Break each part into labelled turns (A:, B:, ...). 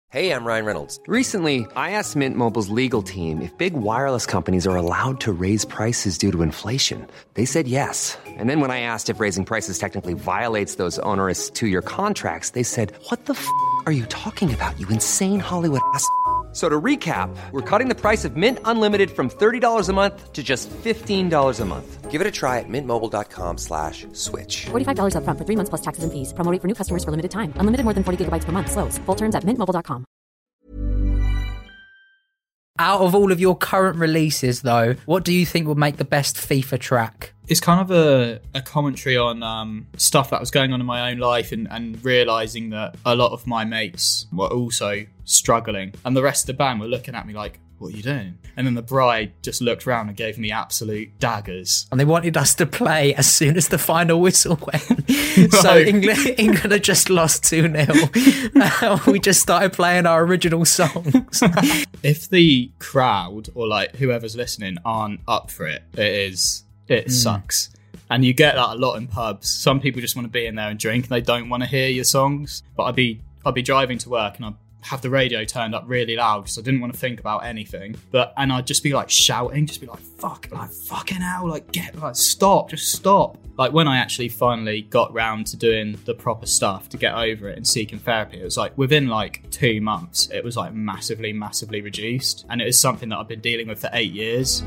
A: Hey, I'm Ryan Reynolds.
B: Recently, I asked Mint Mobile's legal team if big wireless companies are allowed to raise prices due to inflation. They said yes. And then when I asked if raising prices technically violates those onerous two-year contracts, they said, "What the f*** are you talking about, you insane Hollywood ass?" So to recap, we're cutting the price of Mint Unlimited from $30 a month to just $15 a month.
A: Give it a try at mintmobile.com/switch.
C: $45 up front for 3 months plus taxes and fees. Promo rate for new customers for limited time. Unlimited more than 40 gigabytes per month. Slows full terms at mintmobile.com.
D: Out of all of your current releases, though, what do you think would make the best FIFA track?
E: It's kind of a commentary on stuff that was going on in my own life and realising that a lot of my mates were also struggling. And the rest of the band were looking at me like, what are you doing? And then the bride just looked around and gave me absolute daggers.
D: And they wanted us to play as soon as the final whistle went. So England had just lost 2-0. We just started playing our original songs.
E: If the crowd or like whoever's listening aren't up for it, it sucks. And you get that a lot in pubs. Some people just want to be in there and drink and they don't want to hear your songs. But I'd be driving to work and I'd have the radio turned up really loud because I didn't want to think about anything. And I'd just be like shouting, just be like, fucking hell, stop, just stop. Like when I actually finally got round to doing the proper stuff to get over it and seeking therapy, it was like within like 2 months, it was like massively, massively reduced. And it is something that I've been dealing with for 8 years.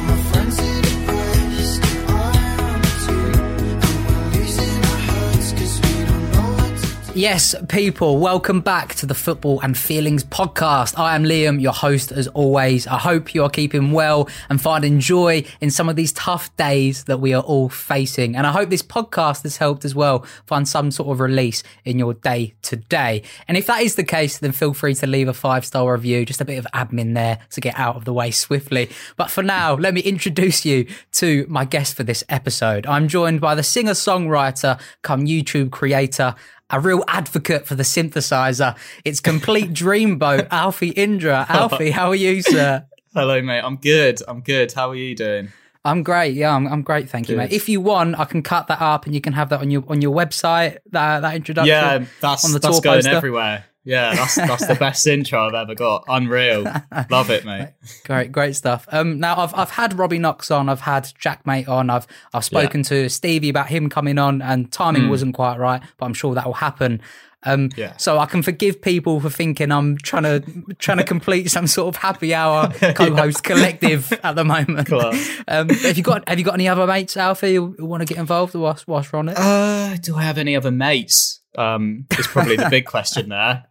D: Yes, people, welcome back to the Football and Feelings podcast. I am Liam, your host as always. I hope you are keeping well and finding joy in some of these tough days that we are all facing. And I hope this podcast has helped as well find some sort of release in your day to day. And if that is the case, then feel free to leave a 5-star review, just a bit of admin there to get out of the way swiftly. But for now, let me introduce you to my guest for this episode. I'm joined by the singer-songwriter come YouTube creator, a real advocate for the synthesizer. It's complete dreamboat, Alfie Indra. Alfie, how are you, sir?
E: Hello, mate. I'm good. How are you doing?
D: I'm great. Yeah, I'm great. Thank you, mate. If you want, I can cut that up and you can have that on your website. That introduction.
E: Yeah, that's going poster. Everywhere. Yeah, that's the best intro I've ever got. Unreal. Love it, mate.
D: Great stuff. Now I've had Robbie Knox on, I've had Jack Mate on, I've spoken to Stevie about him coming on, and timing wasn't quite right, but I'm sure that will happen. So I can forgive people for thinking I'm trying to complete some sort of happy hour co-host collective at the moment.
E: Cool.
D: Have you got any other mates, Alfie, who want to get involved whilst we're on it?
E: Do I have any other mates? Is probably the big question there.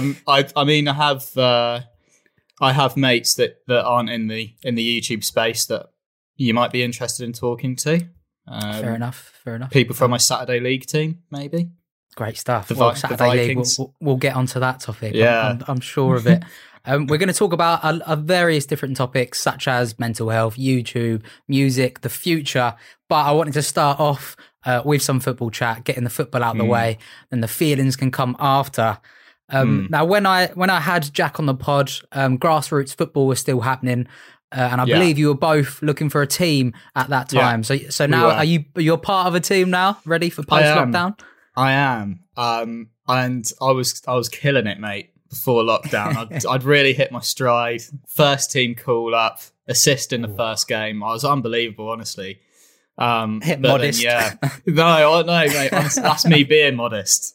E: I have mates that aren't in the YouTube space that you might be interested in talking to.
D: Fair enough.
E: People from my Saturday League team, maybe.
D: Great stuff.
E: Saturday
D: League, we'll get onto that topic. Yeah, I'm sure of it. We're going to talk about various different topics such as mental health, YouTube, music, the future. But I wanted to start off with some football chat, getting the football out of the way, and the feelings can come after. Now, when I had Jack on the pod, grassroots football was still happening, and I believe you were both looking for a team at that time. Yeah, so now are you part of a team now, ready for post lockdown?
E: I am, and I was killing it, mate. Before lockdown, I'd really hit my stride. First team call up, assist in the first game. I was unbelievable, honestly.
D: Hit modest.
E: Then, no, mate. That's me being modest.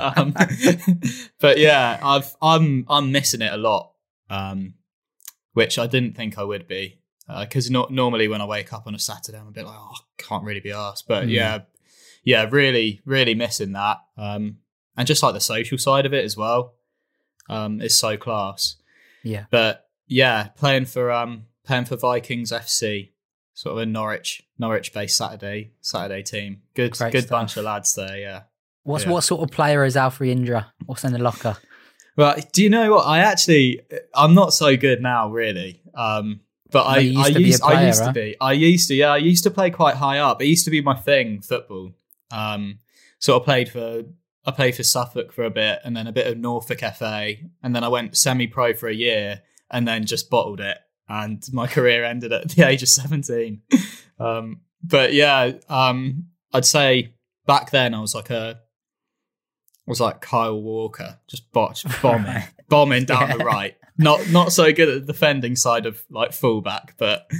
E: But yeah, I'm missing it a lot, which I didn't think I would be. Because normally when I wake up on a Saturday, I'm a bit like, I can't really be arsed. But yeah, really, really missing that. And just like the social side of it as well, is so class. Yeah. But yeah, playing for Vikings FC. Sort of a Norwich-based Saturday team. Good bunch of lads there, yeah.
D: What sort of player is Alfie Indra? What's in the locker?
E: Well, do you know what? I'm not so good now, really. But I used to be. I used to play quite high up. It used to be my thing, football. Sort of played for Suffolk for a bit, and then a bit of Norfolk FA, and then I went semi-pro for a year, and then just bottled it. And my career ended at the age of 17. But yeah, I'd say back then I was like Kyle Walker, just bombing. bombing down the right. Not so good at the defending side of like fullback, but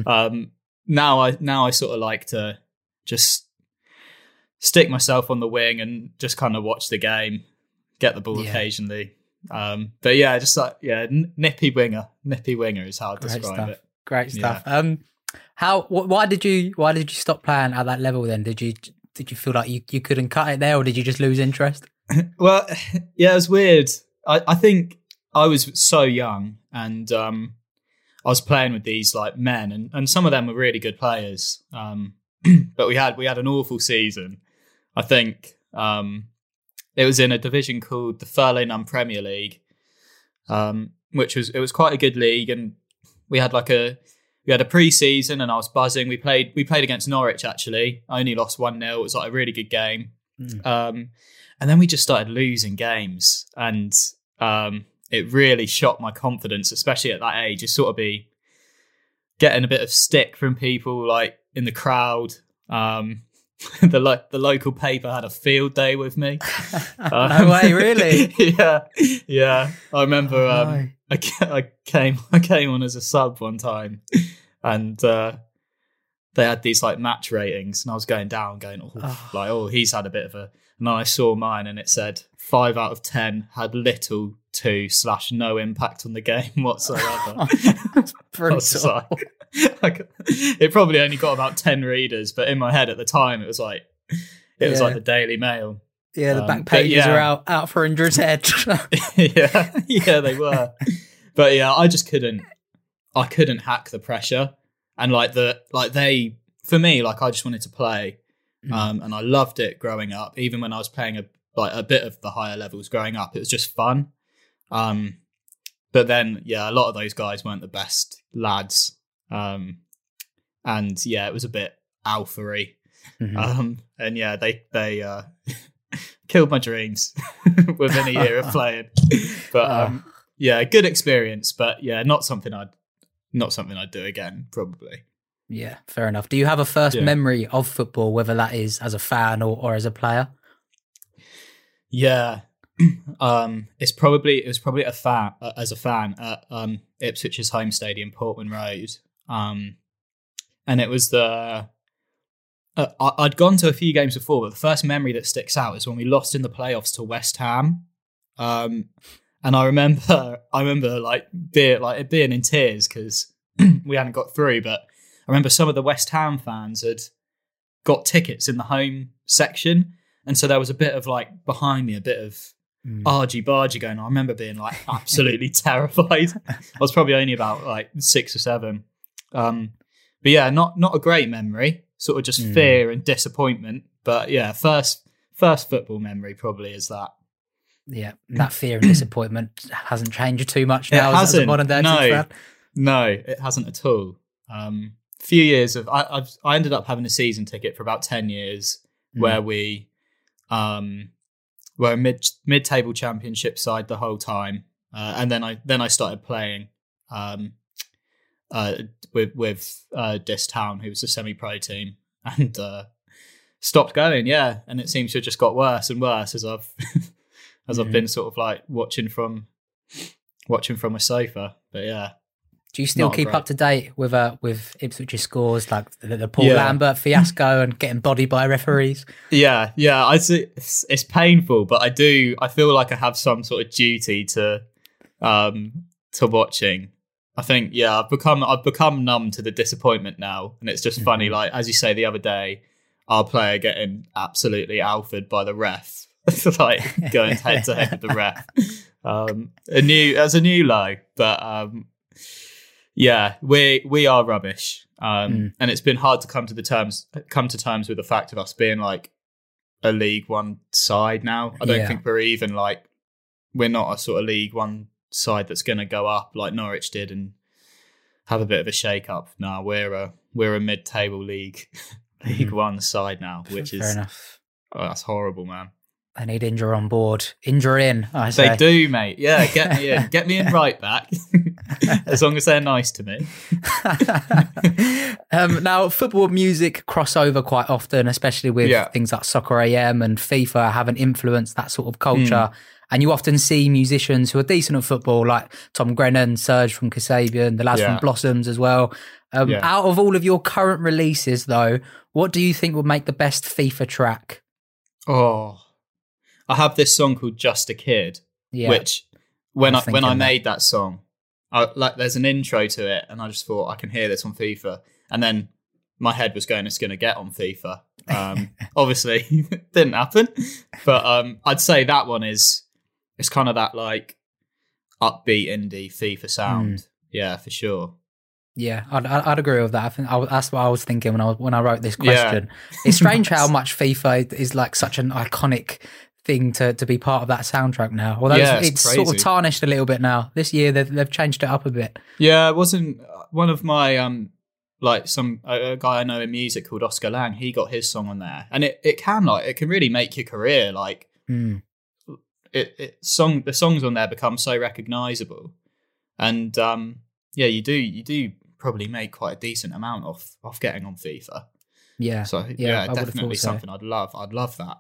E: now I sort of like to just stick myself on the wing and just kind of watch the game, get the ball occasionally. But yeah, just like nippy winger is how I describe it.
D: Great stuff. Why did you stop playing at that level then? Did you feel like you couldn't cut it there, or did you just lose interest?
E: Well, yeah, it was weird. I think I was so young, and I was playing with these like men, and some of them were really good players. But we had an awful season. I think it was in a division called the Furlane Premier League, which was quite a good league, and we had a pre-season, and I was buzzing. We played against Norwich actually. I only lost 1-0. It was like a really good game. And then we just started losing games, and it really shot my confidence, especially at that age. You sort of be getting a bit of stick from people like in the crowd. The local paper had a field day with me.
D: No way, really?
E: Yeah. I remember I came on as a sub one time, and they had these like match ratings, and I was going down, he's had a bit of a. And then I saw mine, and it said 5 out of 10 had little to / no impact on the game whatsoever.
D: Brutal.
E: It probably only got about 10 readers, but in my head at the time, it was like the Daily Mail.
D: Yeah, the back pages are out for Indra's head.
E: yeah, they were. But yeah, I just couldn't hack the pressure, and for me, like I just wanted to play. And I loved it growing up. Even when I was playing a bit of the higher levels growing up, it was just fun. But then, a lot of those guys weren't the best lads. And it was a bit alpha-y. And they killed my dreams within a year of playing. But good experience. But not something I'd do again, probably.
D: Yeah, fair enough. Do you have a first memory of football, whether that is as a fan or as a player?
E: Yeah, it was probably as a fan at Ipswich's home stadium, Portman Road, and it was I'd gone to a few games before, but the first memory that sticks out is when we lost in the playoffs to West Ham, and I remember being in tears because we hadn't got through, but. I remember some of the West Ham fans had got tickets in the home section. And so there was a bit of like behind me, a bit of argy-bargy going on. I remember being like absolutely terrified. I was probably only about like 6 or 7. But yeah, not a great memory, sort of just fear and disappointment. But yeah, first football memory probably is that.
D: Yeah, that fear and disappointment hasn't changed too much now as a modern day fan.
E: No, it hasn't at all. Few years of I ended up having a season ticket for about 10 years where we were a mid-table championship side the whole time, and then I started playing with Dis Town, who was a semi-pro team, and stopped going. And it seems to have just got worse and worse as I've I've been sort of like watching from a sofa. But yeah.
D: Do you still keep up to date with Ipswich's scores, like the Paul Lambert fiasco and getting bodied by referees?
E: Yeah. It's painful, but I feel like I have some sort of duty to watching. I think I've become numb to the disappointment now, and it's just funny. Like as you say, the other day, our player getting absolutely alphaed by the ref, like going head to head with the ref. As a new low, but. Yeah, we are rubbish, and it's been hard to come to terms with the fact of us being like a League One side now. I don't think we're not a sort of League One side that's going to go up like Norwich did and have a bit of a shake up. No, we're a mid-table League One side now, which is fair enough. Oh, that's horrible, man.
D: They need Indra on board. Indra in, I say.
E: They do, mate. Yeah, get me in. Get me in right back. As long as they're nice to me.
D: Now, football and music cross over quite often, especially with things like Soccer AM and FIFA have an influence, that sort of culture. And you often see musicians who are decent at football, like Tom Grennan, Serge from Kasabian, the lads from Blossoms as well. Out of all of your current releases, though, what do you think would make the best FIFA track?
E: Oh, I have this song called Just a Kid, which when I made that song, there's an intro to it, and I just thought I can hear this on FIFA, and then my head was going, it's going to get on FIFA. Obviously, it didn't happen, but I'd say that one it's kind of that like upbeat indie FIFA sound. Yeah, for sure.
D: Yeah, I'd agree with that. I think that's what I was thinking when I wrote this question. Yeah. It's strange how much FIFA is like such an iconic thing to be part of that soundtrack now. Although it's sort of tarnished a little bit now. This year they've changed it up a bit.
E: Yeah, it wasn't one of my a guy I know in music called Oscar Lang. He got his song on there, and it can really make your career like. The songs on there become so recognizable, and you do probably make quite a decent amount off getting on FIFA.
D: Yeah.
E: So definitely something I'd love that.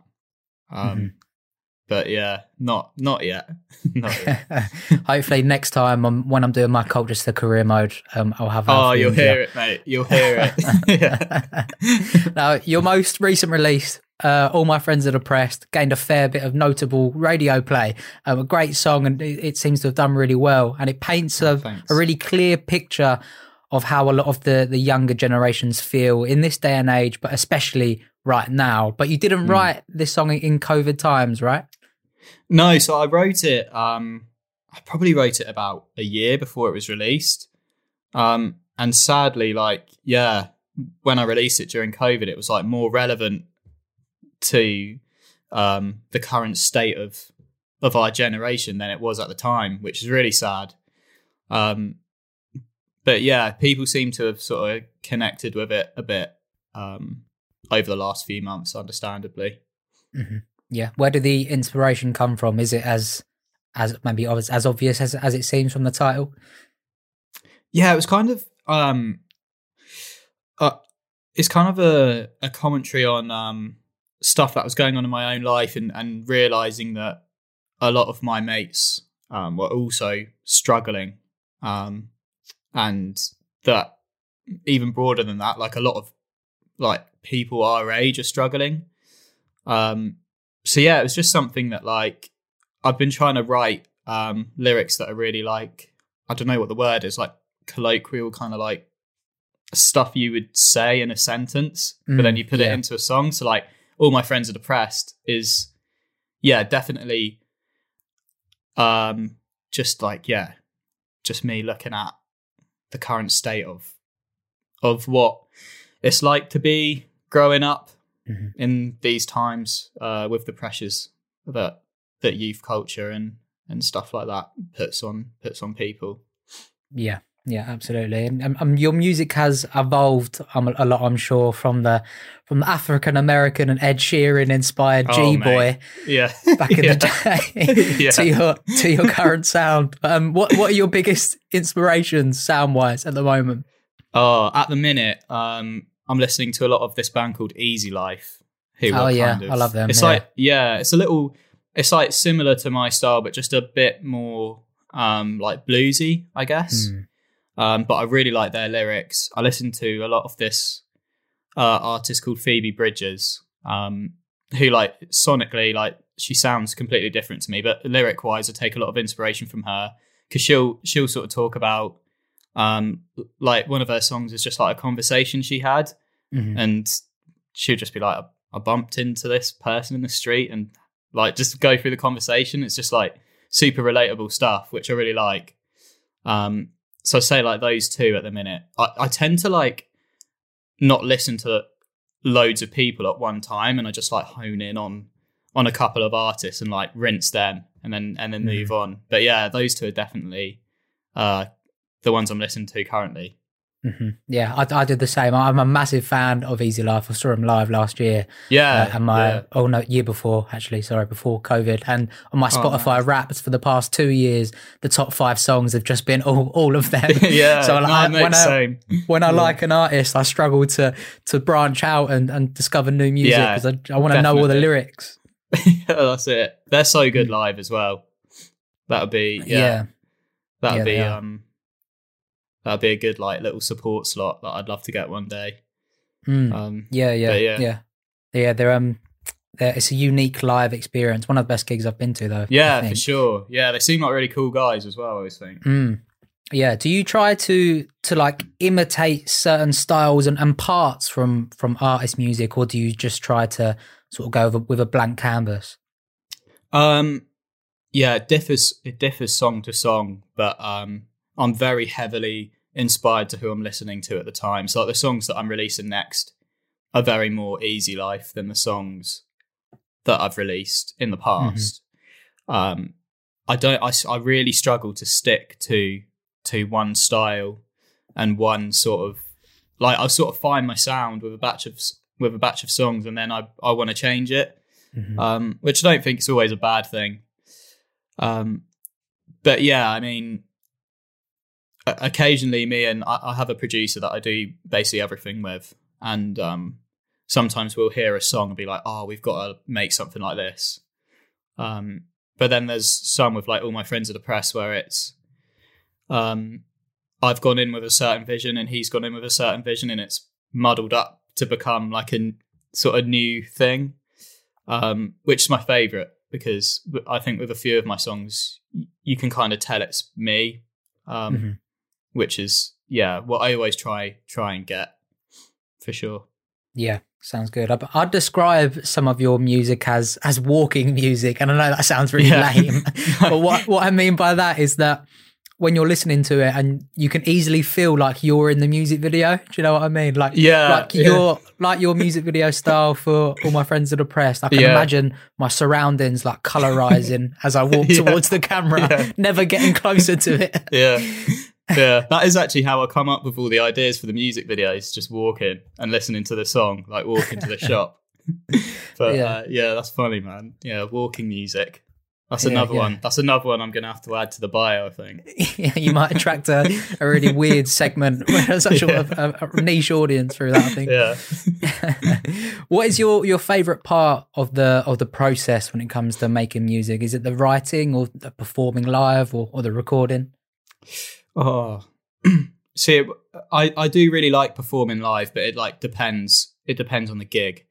E: But yeah, not yet. Not yet.
D: Hopefully next time when I'm doing my Colchester career mode, I'll have.
E: Oh, you'll hear it, mate. You'll hear it.
D: Now, your most recent release, All My Friends Are Depressed, gained a fair bit of notable radio play. A great song, and it seems to have done really well. And it paints a really clear picture of how a lot of the younger generations feel in this day and age, but especially right now. But you didn't write this song in COVID times, right?
E: No, so I wrote it, I probably wrote it about a year before it was released. And sadly, when I released it during COVID, it was like more relevant to the current state of our generation than it was at the time, which is really sad. But yeah, people seem to have sort of connected with it a bit over the last few months, understandably.
D: Mm-hmm. Yeah. Where did the inspiration come from? Is it as maybe as obvious as it seems from the title?
E: Yeah, it was kind of it's kind of a commentary on stuff that was going on in my own life and realizing that a lot of my mates were also struggling, and that even broader than that, like a lot of like people our age are struggling. So yeah, it was just something that like I've been trying to write lyrics that are really like, I don't know what the word is, like colloquial kind of like stuff you would say in a sentence, but then you put it into a song. So like All My Friends Are Depressed is definitely just me looking at the current state of what it's like to be growing up in these times, with the pressures that youth culture and stuff like that puts on people. Yeah, absolutely. And
D: your music has evolved a lot, I'm sure, from the African American and Ed Sheeran inspired G-boy, back in the day, to your current sound. What are your biggest inspirations sound wise at the moment?
E: Oh, at the minute, I'm listening to a lot of this band called Easy Life. I love them. It's it's like similar to my style, but just a bit more like bluesy, I guess. But I really like their lyrics. I listen to a lot of this artist called Phoebe Bridgers, who like sonically, like she sounds completely different to me, but lyric wise, I take a lot of inspiration from her, because she'll sort of talk about like one of her songs is just like a conversation she had, and she'll just be like, I bumped into this person in the street, and like just go through the conversation. It's just like super relatable stuff, which I really like. So I say like those two at the minute. I tend to like not listen to loads of people at one time, and I just like hone in on a couple of artists and like rinse them and then move on. But yeah, those two are definitely the ones I'm listening to currently. Yeah, I did the same. I'm a massive fan of Easy Life. I saw him live last year. Year before, actually. Sorry, before COVID. And on my Spotify Wrapped for the past 2 years, the top 5 songs have just been all of them. So when I like an artist, I struggle to branch out and discover new music, because I want to know all the lyrics. That's it. They're so good live as well. That'd be that'd be that'd be a good like little support slot that I'd love to get one day.
D: Yeah. It's a unique live experience. One of the best gigs I've been to, though.
E: Yeah, for sure. Yeah, they seem like really cool guys as well, I always think.
D: Yeah. Do you try to like imitate certain styles and parts from artist music, or do you just try to sort of go with a blank canvas?
E: Yeah, it differs song to song, but I'm very heavily inspired to who I'm listening to at the time. So like the songs that I'm releasing next are very more easy life than the songs that I've released in the past. I really struggle to stick to one style and one sort of like I sort of find my sound with a batch of songs, and then I want to change it, which I don't think is always a bad thing. But yeah, I mean, occasionally I have a producer that I do basically everything with, and sometimes we'll hear a song and be like, oh, we've got to make something like this. But then there's some with like All My Friends Are Depressed where it's I've gone in with a certain vision and he's gone in with a certain vision, and it's muddled up to become like a sort of new thing, which is my favourite, because I think with a few of my songs you can kind of tell it's me, which is what I always try and get, for sure. Yeah,
D: sounds good. I'd describe some of your music as walking music, and I know that sounds really lame, but what I mean by that is that when you're listening to it, and you can easily feel like you're in the music video. Do you know what I mean? Like, your music video style for All My Friends Are Depressed. I can imagine my surroundings like colorizing as I walk towards the camera, never getting closer to it.
E: Yeah, that is actually how I come up with all the ideas for the music videos, just walking and listening to the song, like walking to the shop. But that's funny, man. Yeah, walking music. That's another one. That's another one I'm going to have to add to the bio, I think.
D: Yeah, you might attract a really weird segment, such a niche audience through that, I think.
E: Yeah.
D: What is your favourite part of the process when it comes to making music? Is it the writing, or the performing live, or the recording?
E: Oh, see, I do really like performing live, but it like depends. It depends on the gig.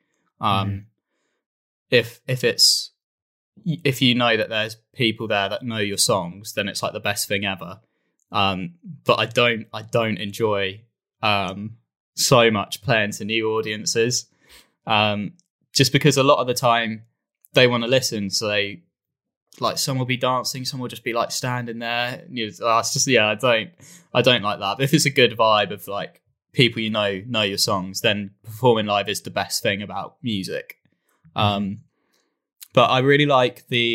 E: If you know that there's people there that know your songs, then it's like the best thing ever. But I don't enjoy so much playing to new audiences, just because a lot of the time they want to listen, so they like some will be dancing, some will just be like standing there. It's just I don't like that. But if it's a good vibe of like people you know your songs, then performing live is the best thing about music. But I really like the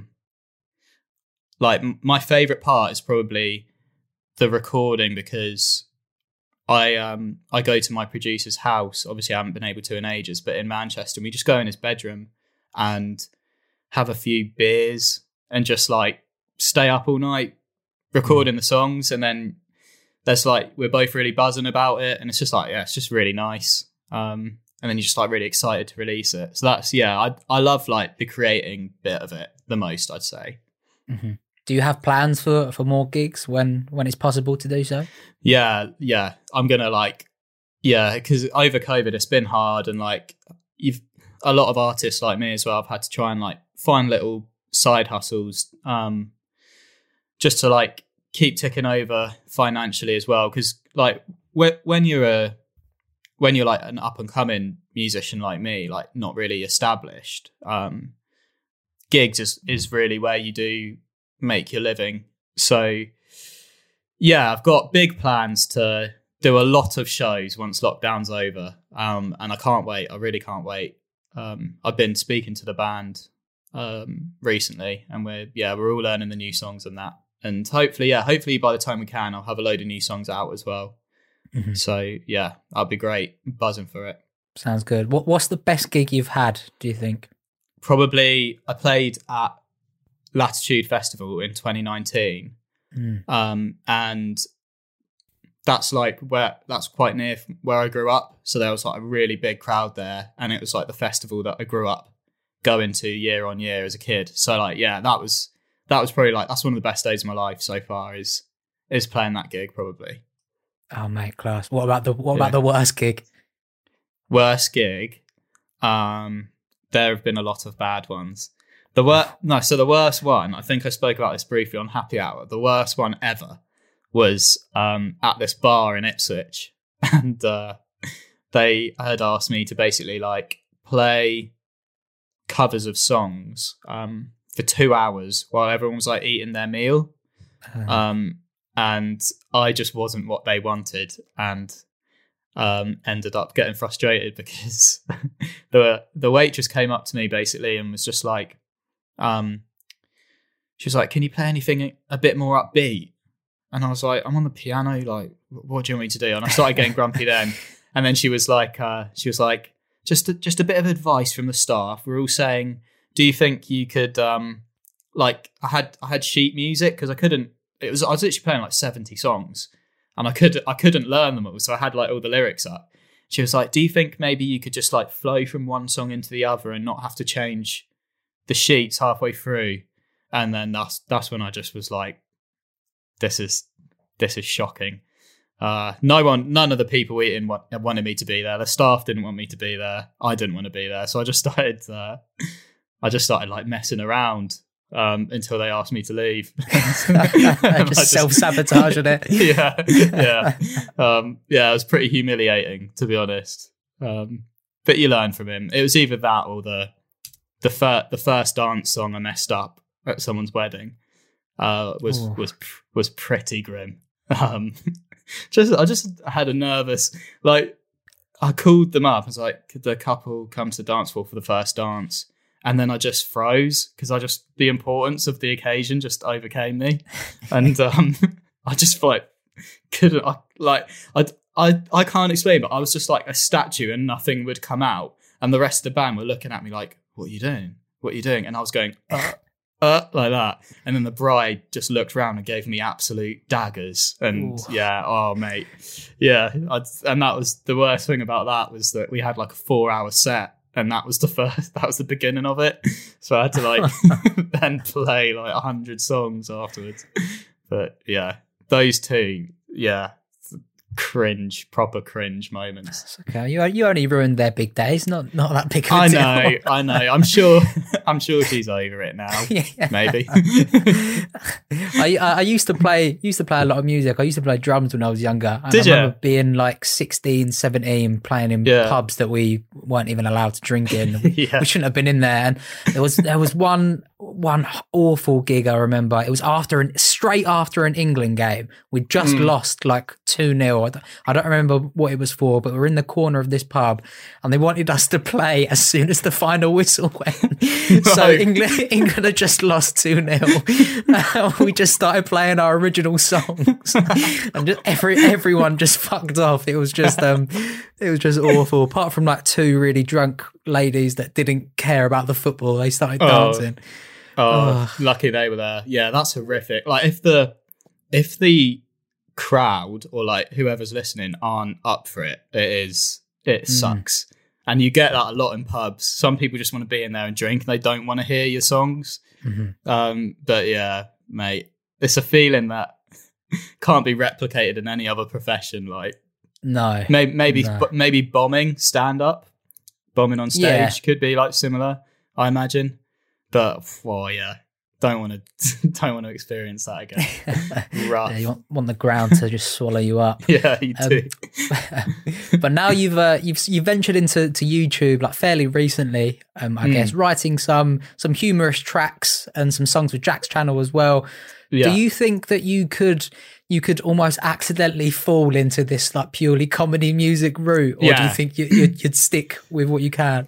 E: my favorite part is probably the recording, because I go to my producer's house. Obviously I haven't been able to in ages, but in Manchester, and we just go in his bedroom and have a few beers and just like stay up all night recording the songs. And then there's like, we're both really buzzing about it, and it's just like, it's just really nice. And then you're just like really excited to release it. So that's, I love like the creating bit of it the most, I'd say.
D: Mm-hmm. Do you have plans for more gigs when it's possible to do so?
E: Yeah. I'm going to because over COVID, it's been hard. And like a lot of artists like me as well, I've had to try and like find little side hustles just to like keep ticking over financially as well. Because like when you're like an up and coming musician like me, like not really established, gigs is really where you do make your living. So I've got big plans to do a lot of shows once lockdown's over, and I can't wait. I really can't wait. I've been speaking to the band recently, and we're all learning the new songs and that, and hopefully by the time we can, I'll have a load of new songs out as well. Mm-hmm. So that'll be great. I'm buzzing for it.
D: Sounds good. What's the best gig you've had, do you think?
E: Probably I played at Latitude Festival in 2019, and that's quite near where I grew up. So there was like a really big crowd there, and it was like the festival that I grew up go into year on year as a kid. So like, yeah, that was probably like, that's one of the best days of my life so far is playing that gig probably.
D: Oh mate, class. What about the worst gig?
E: Worst gig? There have been a lot of bad ones. The worst one, I think I spoke about this briefly on Happy Hour. The worst one ever was at this bar in Ipswich, and they had asked me to basically like play covers of songs for 2 hours while everyone was like eating their meal. And I just wasn't what they wanted, and ended up getting frustrated because the waitress came up to me basically and was just like, she was like, "Can you play anything a bit more upbeat?" And I was like, "I'm on the piano, like, what do you want me to do?" And I started getting grumpy then. And then she was like, just a bit of advice from the staff. We're all saying, do you think you could, like, I had sheet music because I was literally playing like 70 songs and I couldn't learn them all. So I had like all the lyrics up. She was like, do you think maybe you could just like flow from one song into the other and not have to change the sheets halfway through? And then that's when I just was like, this is shocking. None of the people eating wanted me to be there. The staff didn't want me to be there. I didn't want to be there. So I just started like messing around until they asked me to leave.
D: just self-sabotaging it.
E: Yeah. It was pretty humiliating, to be honest. But you learn from him. It was either that or the first dance song I messed up at someone's wedding was pretty grim. I just had a nervous, like, I called them up. I was like, could the couple come to the dance floor for the first dance? And then I just froze because the importance of the occasion just overcame me. And I just like couldn't, I can't explain, but I was just like a statue and nothing would come out. And the rest of the band were looking at me like, what are you doing? What are you doing? And I was going, like that. And then the bride just looked around and gave me absolute daggers. And
D: Ooh.
E: Yeah, oh mate. Yeah. And that was the worst thing about that was that we had like a 4-hour set and that was the beginning of it. So I had to like then play like 100 songs afterwards. But yeah, those two, yeah, proper cringe moments.
D: That's okay. You only ruined their big days, not that big of a deal.
E: I know. I'm sure she's over it now. Yeah. Maybe.
D: I used to play a lot of music. I used to play drums when I was younger. And
E: Did
D: I remember
E: you?
D: being like 16, 17, playing in pubs that we weren't even allowed to drink in. We shouldn't have been in there. And there was one awful gig I remember. It was straight after an England game. We'd just lost like 2-0. I don't remember what it was for, but we were in the corner of this pub and they wanted us to play as soon as the final whistle went. So England had just lost 2-0. We just started playing our original songs and just everyone just fucked off. It was just awful. Apart from like 2 really drunk ladies that didn't care about the football, they started dancing.
E: Lucky they were there. Yeah, that's horrific. Like if the crowd or like whoever's listening aren't up for it, it sucks. And you get that a lot in pubs. Some people just want to be in there and drink. They don't want to hear your songs. But yeah, mate, it's a feeling that can't be replicated in any other profession. Like
D: no,
E: maybe bombing bombing on stage could be like similar, I imagine. But yeah, don't want to experience that again. Rough.
D: Yeah, you want the ground to just swallow you up.
E: Yeah, you do.
D: But now you've ventured into YouTube like fairly recently. I guess writing some humorous tracks and some songs with Jack's channel as well. Yeah. Do you think that you could almost accidentally fall into this like purely comedy music route, or do you think you'd stick with what you can?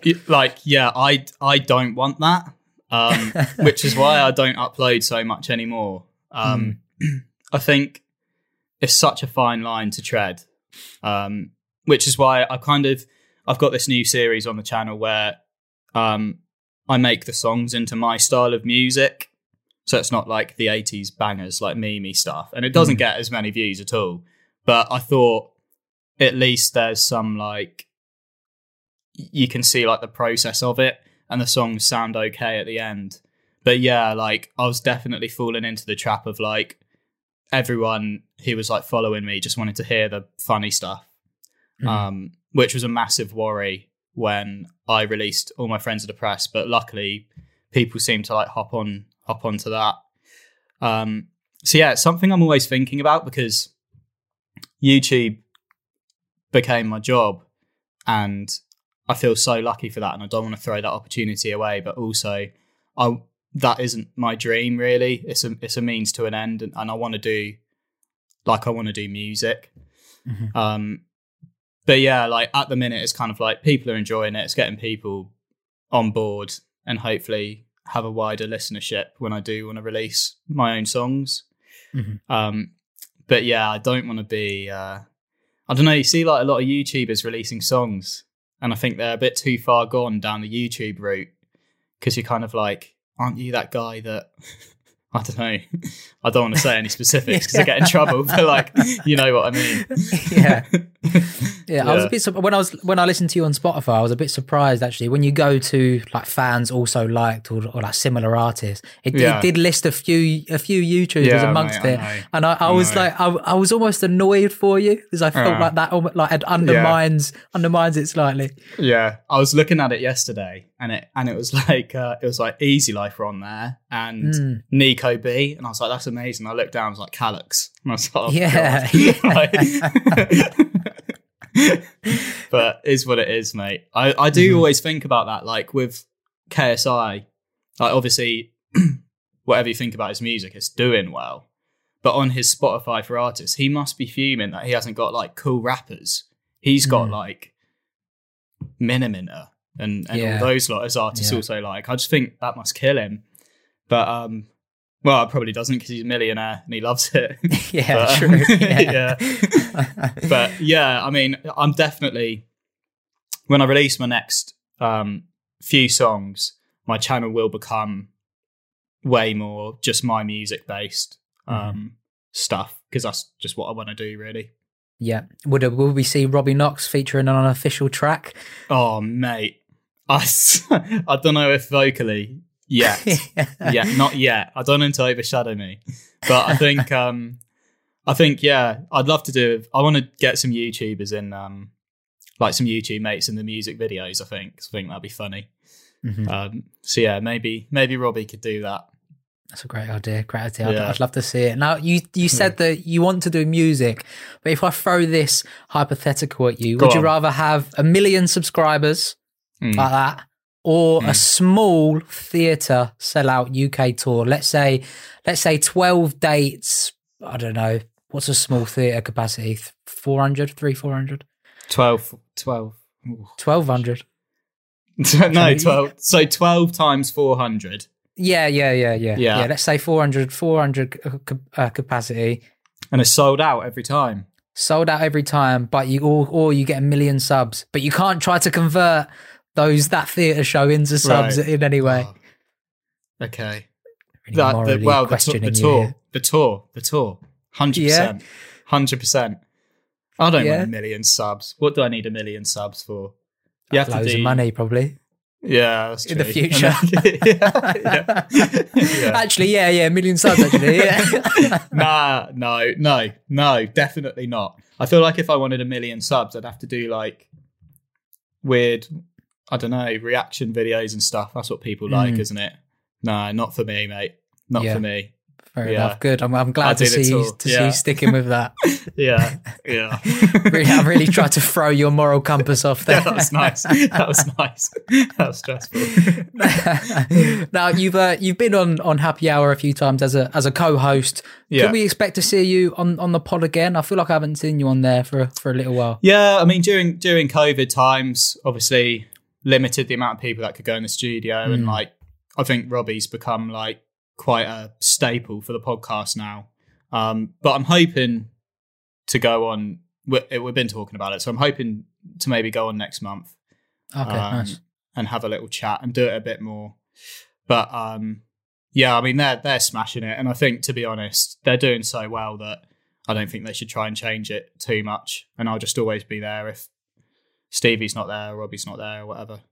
E: I don't want that. Which is why I don't upload so much anymore. I think it's such a fine line to tread, which is why I've got this new series on the channel where I make the songs into my style of music. So it's not like the 80s bangers, like meme stuff. And it doesn't get as many views at all. But I thought at least there's some like, you can see like the process of it. and the songs sound okay at the end. But yeah, like I was definitely falling into the trap of like everyone who was like following me just wanted to hear the funny stuff, which was a massive worry when I released All My Friends Are Depressed. But luckily, people seem to like hop onto that. So yeah, it's something I'm always thinking about because YouTube became my job, and I feel so lucky for that, and I don't want to throw that opportunity away. But also, that isn't my dream really. It's a means to an end, and I want to do music. But yeah, like at the minute, it's kind of like people are enjoying it. It's getting people on board, and hopefully have a wider listenership when I do want to release my own songs. But yeah, I don't want to be. I don't know. You see, like a lot of YouTubers releasing songs, and I think they're a bit too far gone down the YouTube route because you're kind of like, aren't you that guy that? I don't know. I don't want to say any specifics because I get in trouble. But like, you know what I mean?
D: Yeah. I was a bit when I listened to you on Spotify, I was a bit surprised actually when you go to like fans also liked or like similar artists. It did list a few YouTubers amongst it, and I was like, I was almost annoyed for you because I felt like that like it undermines it slightly.
E: Yeah, I was looking at it yesterday, and it was like Easy Life were on there and Nico B, and I was like, that's amazing. I looked down, I was like Calyx, and I was like, but it's what it is, mate. I do always think about that, like with KSI, like obviously whatever you think about his music, it's doing well, but on his Spotify for artists, he must be fuming that he hasn't got like cool rappers. He's got like Miniminter and all those lot as artists also like. I just think that must kill him. But well, it probably doesn't because he's a millionaire and he loves it.
D: True.
E: But yeah, I mean, I'm definitely, when I release my next few songs, my channel will become way more just my music based stuff because that's just what I want to do, really.
D: Yeah. Will we see Robbie Knox featuring on an official track?
E: Oh, mate. I don't know if vocally yet. Not yet. I don't want to overshadow me. But I think yeah, I'd love to do. I want to get some YouTubers in, like some YouTube mates in the music videos. I think that'd be funny. So yeah, maybe Robbie could do that.
D: That's a great idea. I'd love to see it. Now, you said that you want to do music, but if I throw this hypothetical at you, would you rather have 1 million subscribers like that, or a small theatre sellout UK tour? Let's say 12 dates. I don't know. What's a small theatre capacity? 400? 400? 1,200.
E: No, 12. So 12 times 400.
D: Yeah. Let's say 400 capacity,
E: and it's sold out every time.
D: But you get 1 million subs, but you can't try to convert that theatre show into subs in any way.
E: Oh. Okay.
D: Really
E: The tour, 100%, 100%. I don't want 1 million subs. What do I need 1 million subs for? You have
D: loads of money, probably.
E: Yeah, that's true.
D: In the future.
E: Yeah.
D: Actually, 1 million subs, actually. Yeah.
E: No, definitely not. I feel like if I wanted 1 million subs, I'd have to do like weird, I don't know, reaction videos and stuff. That's what people like, isn't it? No, not for me, mate. Not for me.
D: Fair enough. Good. I'm glad to see you sticking with that.
E: Yeah.
D: I really tried to throw your moral compass off there.
E: Yeah, that was nice. That was stressful.
D: Now you've been on Happy Hour a few times as a co-host. Can we expect to see you on the pod again? I feel like I haven't seen you on there for a little while.
E: Yeah, I mean during COVID times, obviously limited the amount of people that could go in the studio, and like I think Robbie's become like quite a staple for the podcast now. But I'm hoping to go on. We've been talking about it, so I'm hoping to maybe go on next month.
D: Okay, nice.
E: And have a little chat and do it a bit more. But yeah, I mean they're smashing it, and I think, to be honest, they're doing so well that I don't think they should try and change it too much. And I'll just always be there if Stevie's not there, or Robbie's not there, or whatever.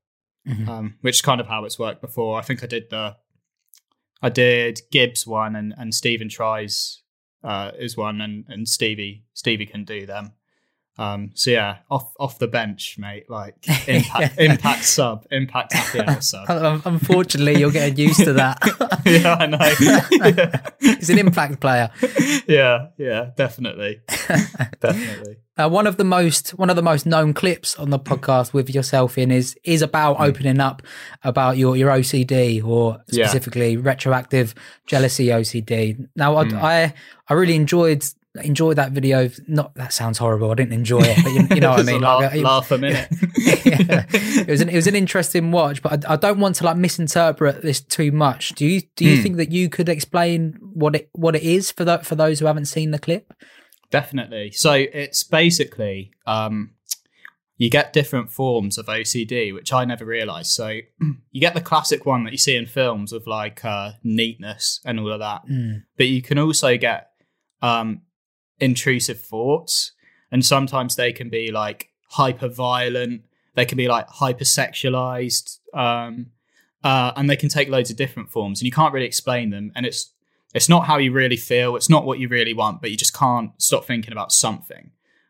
E: which is kind of how it's worked before. I think I did Gibbs one and Stephen tries is one, and Stevie can do them. So yeah, off the bench, mate. Like impact sub, impact happy hour sub.
D: Unfortunately, you're getting used to that.
E: Yeah, I know.
D: He's an impact player.
E: Yeah, definitely.
D: One of the most known clips on the podcast with yourself in is about opening up about your OCD, or specifically retroactive jealousy OCD. Now, I really enjoyed that video. Not that sounds horrible. I didn't enjoy it, but you know what I mean.
E: Laugh a minute.
D: It was an interesting watch, but I don't want to like misinterpret this too much. Do you think that you could explain what it is for those who haven't seen the clip?
E: Definitely. So it's basically you get different forms of OCD, which I never realised. So you get the classic one that you see in films of like neatness and all of that, but you can also get intrusive thoughts, and sometimes they can be like hyper violent, they can be like hypersexualized, and they can take loads of different forms, and you can't really explain them, and it's not how you really feel, it's not what you really want, but you just can't stop thinking about something.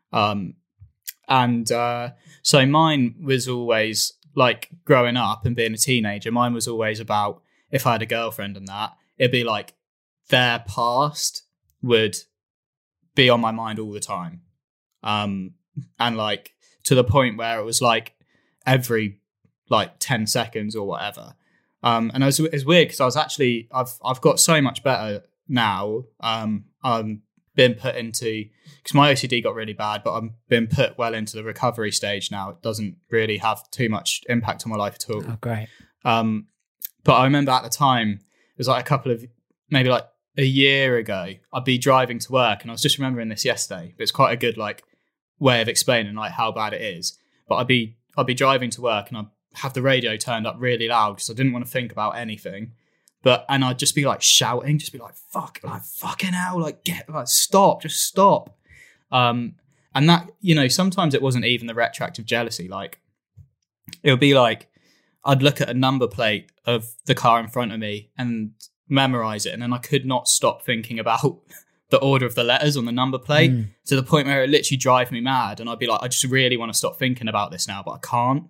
E: So mine was always like, growing up and being a teenager, mine was always about, if I had a girlfriend and that, it'd be like their past would be on my mind all the time. And like to the point where it was like every like 10 seconds or whatever. And it's weird because I've got so much better now. I'm been put into, because my OCD got really bad, but I'm been put well into the recovery stage now. It doesn't really have too much impact on my life at all.
D: Oh, great.
E: But I remember at the time, it was like maybe like a year ago, I'd be driving to work, and I was just remembering this yesterday, but it's quite a good like way of explaining like how bad it is. But I'd be driving to work, and I'd have the radio turned up really loud because I didn't want to think about anything. And I'd just be like shouting, just be like, fuck, like fucking hell, like just stop. And that, you know, sometimes it wasn't even the retroactive jealousy. Like it would be like, I'd look at a number plate of the car in front of me and memorize it, and then I could not stop thinking about the order of the letters on the number plate to the point where it literally drive me mad. And I'd be like, I just really want to stop thinking about this now, but I can't.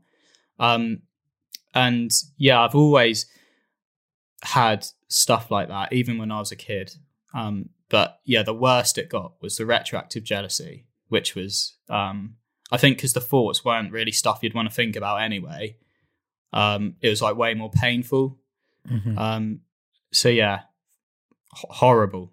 E: And yeah, I've always had stuff like that, even when I was a kid. But yeah, the worst it got was the retroactive jealousy, which was, I think because the thoughts weren't really stuff you'd want to think about anyway. It was like way more painful. So yeah, horrible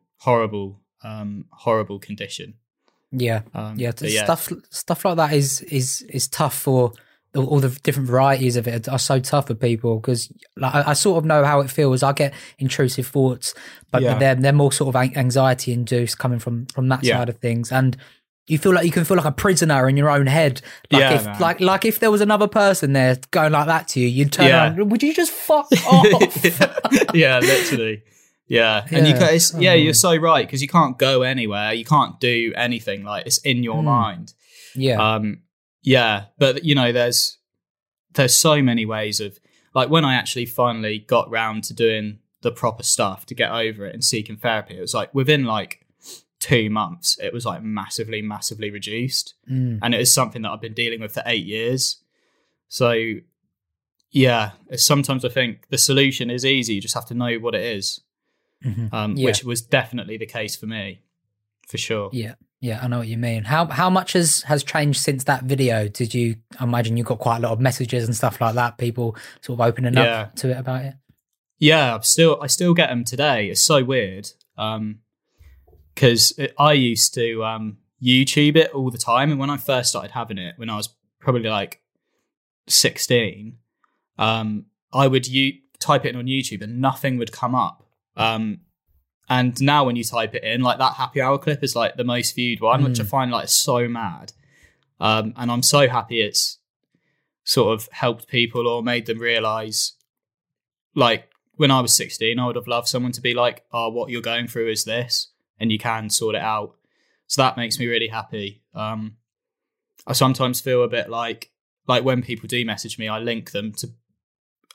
E: condition.
D: Yeah. Stuff like that is tough for all the different varieties of it are so tough for people, because like, I sort of know how it feels. I get intrusive thoughts, but they're more sort of anxiety induced coming from that side of things. And you feel like you can feel like a prisoner in your own head. Like if there was another person there going like that to you, you'd turn around. Would you just fuck off?
E: Yeah, literally. Yeah. And you're so right, because you can't go anywhere. You can't do anything. Like it's in your mind.
D: Yeah.
E: Yeah. But you know, there's so many ways of, like, when I actually finally got round to doing the proper stuff to get over it and seeking therapy, it was like within like 2 months, it was like massively reduced. And it is something that I've been dealing with for 8 years. So yeah, sometimes I think the solution is easy. You just have to know what it is. Which was definitely the case for me, for sure. Yeah, I know what you mean. How much has changed since that video? I imagine you got quite a lot of messages and stuff like that, people sort of opening up to it about it? Yeah, I still get them today. It's so weird. Because I used to YouTube it all the time, and when I first started having it, when I was probably like 16, I would type it in on YouTube and nothing would come up. And now when you type it in, like that happy hour clip is like the most viewed one, which I find like so mad. And I'm so happy it's sort of helped people or made them realize, like when I was 16, I would have loved someone to be like, oh, what you're going through is this, and you can sort it out. So that makes me really happy. I sometimes feel a bit like when people do message me, I link them to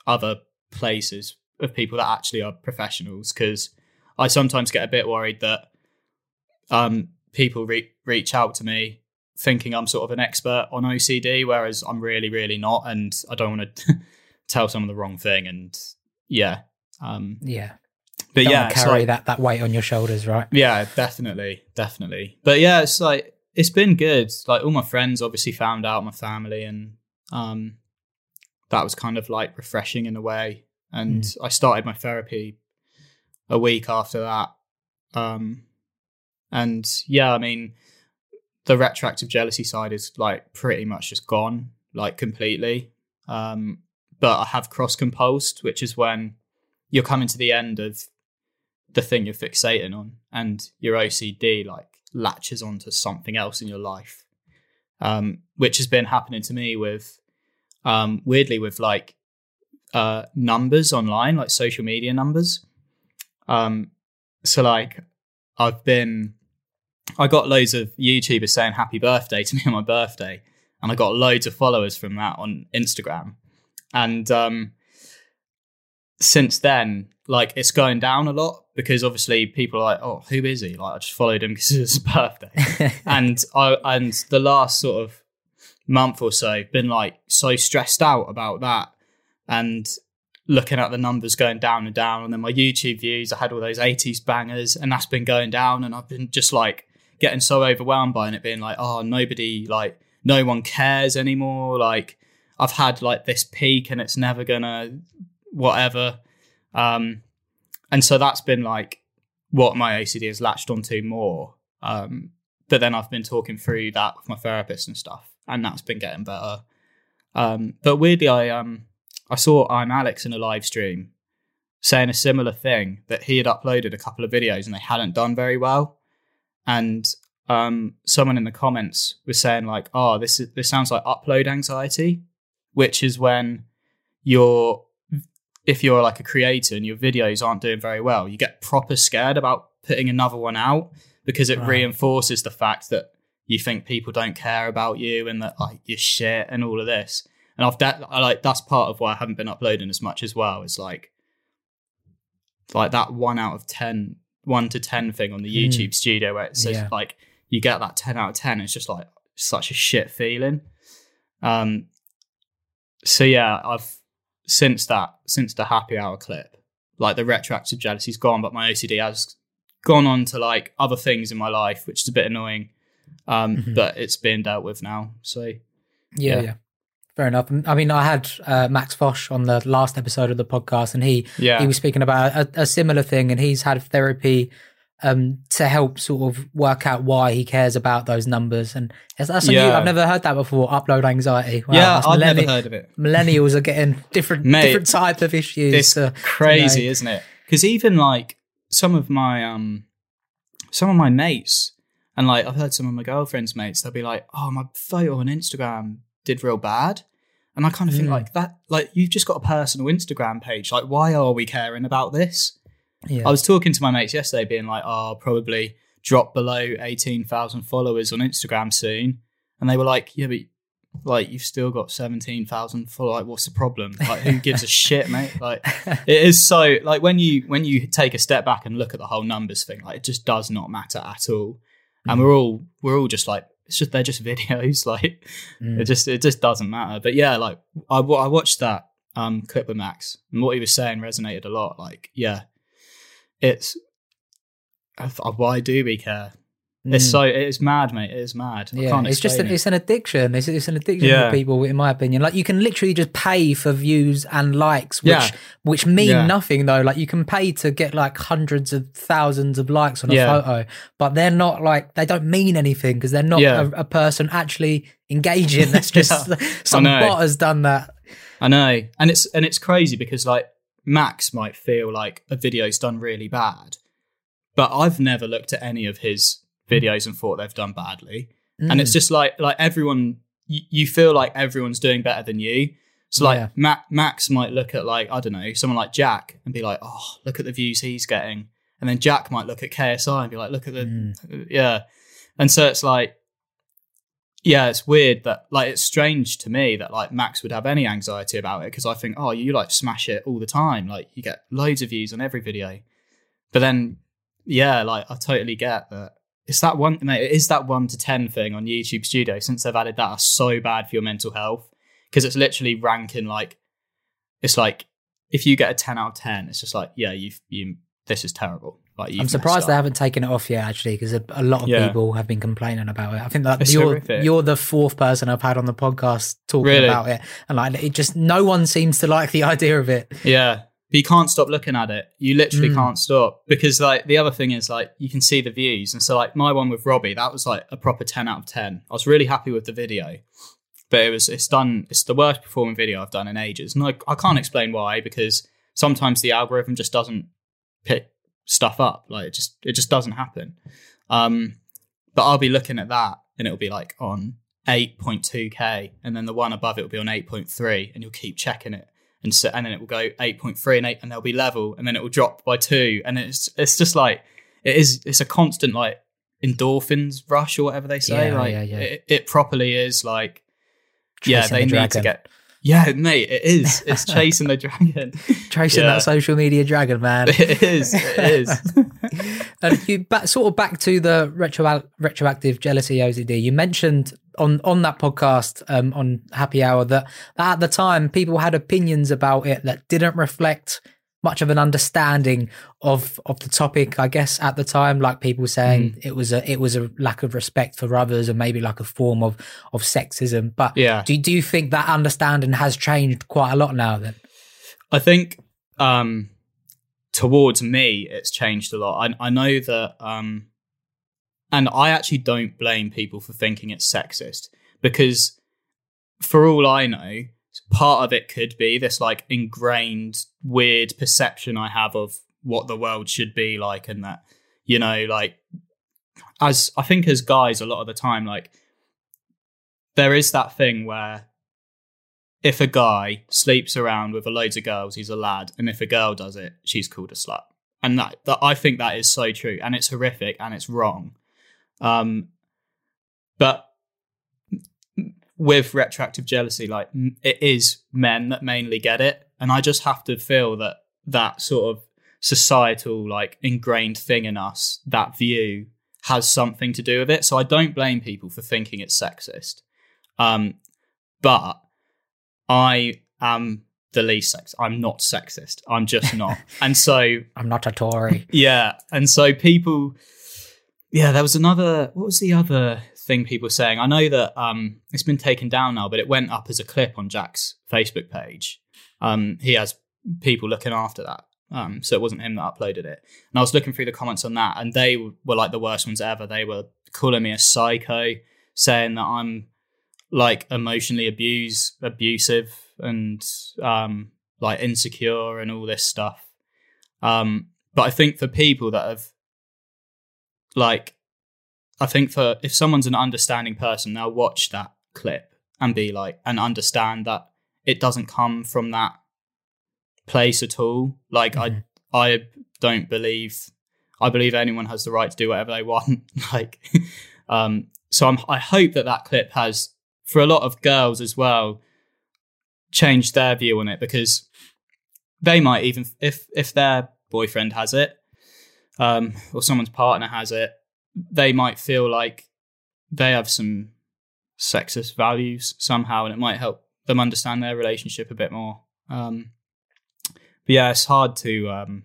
E: other places of people that actually are professionals, because I sometimes get a bit worried that people reach out to me thinking I'm sort of an expert on OCD, whereas I'm really, really not, and I don't want to tell someone the wrong thing. And
D: yeah,
E: but
D: don't
E: yeah,
D: carry that weight on your shoulders, right?
E: Yeah, definitely. But yeah, it's like it's been good. Like all my friends obviously found out, my family, and that was kind of like refreshing in a way. And I started my therapy a week after that. And yeah, I mean, the retroactive jealousy side is like pretty much just gone, like completely. But I have cross-composed, which is when you're coming to the end of the thing you're fixating on, and your OCD like latches onto something else in your life, which has been happening to me with, weirdly, with like numbers online, like social media numbers. So like I got loads of YouTubers saying happy birthday to me on my birthday, and I got loads of followers from that on Instagram. And since then, like it's going down a lot, because obviously people are like, oh, who is he? Like I just followed him because it's his birthday. and the last sort of month or so, been like so stressed out about that, and looking at the numbers going down and down. And then my YouTube views, I had all those 80s bangers, and that's been going down, and I've been just like getting so overwhelmed by it, being like, oh, no one cares anymore. Like I've had like this peak and it's never gonna whatever. And so that's been like what my OCD has latched onto more. But then I've been talking through that with my therapist and stuff, and that's been getting better. But weirdly, I saw I'm Alex in a live stream saying a similar thing, that he had uploaded a couple of videos and they hadn't done very well. And someone in the comments was saying like, oh, this sounds like upload anxiety, which is when if you're like a creator and your videos aren't doing very well, you get proper scared about putting another one out, because it reinforces the fact that you think people don't care about you and that like you're shit and all of this. And that's part of why I haven't been uploading as much as well. It's like that 1 to 10 thing on the YouTube studio, where it says like you get that 10 out of 10. It's just like such a shit feeling. So yeah, I've since the happy hour clip, like the retroactive jealousy's gone, but my OCD has gone on to like other things in my life, which is a bit annoying. But it's being dealt with now. So
D: yeah. Fair enough. I mean, I had Max Fosh on the last episode of the podcast, and he was speaking about a similar thing, and he's had therapy to help sort of work out why he cares about those numbers. And that's new. I've never heard that before. Upload anxiety. Wow,
E: yeah, I've never heard of it.
D: Millennials are getting different type of issues.
E: It's crazy, isn't it? Because even like some of my mates, and like I've heard some of my girlfriend's mates, they'll be like, "Oh, my photo on Instagram did real bad," and I kind of think like that. Like you've just got a personal Instagram page. Like, why are we caring about this? I was talking to my mates yesterday, being like, "Oh, I'll probably drop below 18,000 followers on Instagram soon," and they were like, "Yeah, but like you've still got 17,000 followers. Like, what's the problem? Like, who gives a shit, mate?" Like, it is so like when you take a step back and look at the whole numbers thing, like it just does not matter at all, and we're all just like, they're just videos. Like it just doesn't matter. But yeah, like I watched that clip with Max, and what he was saying resonated a lot. Like, yeah. It's why do we care? It is mad, mate. It is mad. I can't
D: it's just
E: explain
D: it's an addiction. It's an addiction for people, in my opinion. Like you can literally just pay for views and likes, which mean nothing though. Like you can pay to get like hundreds of thousands of likes on a photo, but they're not like, they don't mean anything because they're not a person actually engaging. That's just some bot has done that.
E: I know, and it's crazy because like Max might feel like a video's done really bad, but I've never looked at any of his videos and thought they've done badly. And it's just like everyone, you feel like everyone's doing better than you. So like Max might look at like, I don't know, someone like Jack and be like, oh, look at the views he's getting. And then Jack might look at KSI and be like, look at the, And so it's like, Yeah, it's weird that, like, it's strange to me that, like, Max would have any anxiety about it, because I think, oh, you, like, smash it all the time. Like, you get loads of views on every video. But then, yeah, like, I totally get that. It's that one, mate, it is that 1 to 10 thing on YouTube Studio, since they've added that, are so bad for your mental health, because it's literally ranking, like, it's like, if you get a 10 out of 10, it's just like, yeah, this is terrible. Like,
D: I'm surprised they haven't taken it off yet, actually, because a lot of people have been complaining about it. I think that you're the fourth person I've had on the podcast talking about it, and like it just, no one seems to like the idea of it.
E: Yeah, but you can't stop looking at it. You literally can't stop, because like the other thing is, like, you can see the views, and so like my one with Robbie, that was like a proper 10 out of 10. I was really happy with the video, but it's the worst performing video I've done in ages, and I can't explain why, because sometimes the algorithm just doesn't pick stuff up, like it just doesn't happen. But I'll be looking at that, and it'll be like on 8.2k, and then the one above it will be on 8.3, and you'll keep checking it, and then it will go 8.3 and 8, and they'll be level, and then it will drop by 2, and it's just like it's a constant, like, endorphins rush or whatever they say. It properly is like,
D: chasing
E: they need to get. Yeah, mate, it is. It's chasing the dragon.
D: Chasing that social media dragon, man.
E: It is.
D: And you back to the retroactive jealousy OCD. You mentioned on that podcast on Happy Hour that at the time people had opinions about it that didn't reflect much of an understanding of the topic, I guess, at the time, like people saying it was a lack of respect for others, and maybe like a form of sexism. But do you think that understanding has changed quite a lot now then?
E: I think towards me it's changed a lot. I know that and I actually don't blame people for thinking it's sexist, because for all I know, part of it could be this, like, ingrained weird perception I have of what the world should be like, and that, you know, like, as I think as guys, a lot of the time, like, there is that thing where if a guy sleeps around with loads of girls, he's a lad, and if a girl does it, she's called a slut. And that I think that is so true, and it's horrific, and it's wrong. But with retroactive jealousy, like, it is men that mainly get it, and I just have to feel that sort of societal, like, ingrained thing in us, that view has something to do with it. So I don't blame people for thinking it's sexist, but I am the least sexist. I'm not sexist. I'm just not. And so
D: I'm not a Tory.
E: Yeah, and so people. Yeah, there was another. What was the other thing people were saying? I know that it's been taken down now, but it went up as a clip on Jack's Facebook page. He has people looking after that, so it wasn't him that uploaded it. And I was looking through the comments on that, and they were like the worst ones ever. They were calling me a psycho, saying that I'm like emotionally abusive, and like insecure and all this stuff. But I think for people that have, like, I think for if someone's an understanding person, they'll watch that clip and be like, and understand that it doesn't come from that place at all. Like, I don't believe, I believe anyone has the right to do whatever they want. Like, so I hope that clip has, for a lot of girls as well, changed their view on it, because they might even, if their boyfriend has it, or someone's partner has it, they might feel like they have some sexist values somehow, and it might help them understand their relationship a bit more. But yeah, it's hard to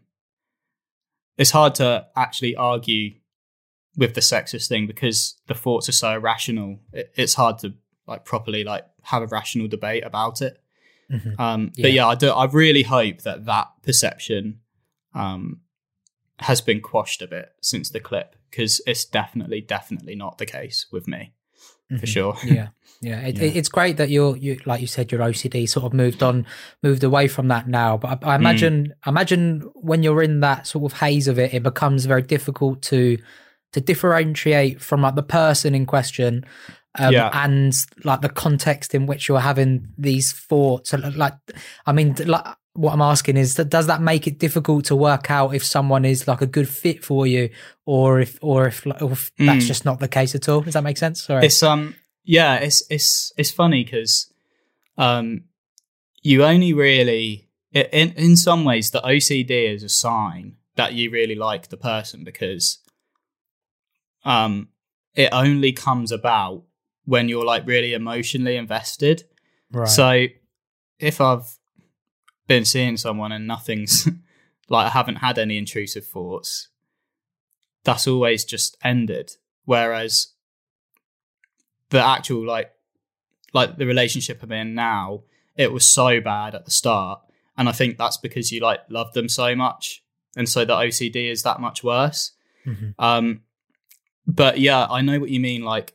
E: actually argue with the sexist thing, because the thoughts are so irrational. It's hard to, like, properly, like, have a rational debate about it. But yeah, I really hope that perception has been quashed a bit since the clip, because it's definitely not the case with me, for sure.
D: It's great that you like you said, your OCD sort of moved away from that now. But I imagine when you're in that sort of haze of it, it becomes very difficult to differentiate from, like, the person in question. And, like, the context in which you're having these thoughts. Like, I mean, like, what I'm asking is, does that make it difficult to work out if someone is, like, a good fit for you, or if that's just not the case at all? Does that make sense? Sorry.
E: Yeah, it's funny because you only really in some ways the OCD is a sign that you really like the person, because it only comes about when you're like really emotionally invested.
D: Right.
E: So if I've been seeing someone and nothing's like, I haven't had any intrusive thoughts, that's always just ended. Whereas the actual like the relationship I'm in now, it was so bad at the start, and I think that's because you like love them so much, and so the OCD is that much worse.
D: Mm-hmm.
E: But yeah, I know what you mean. Like,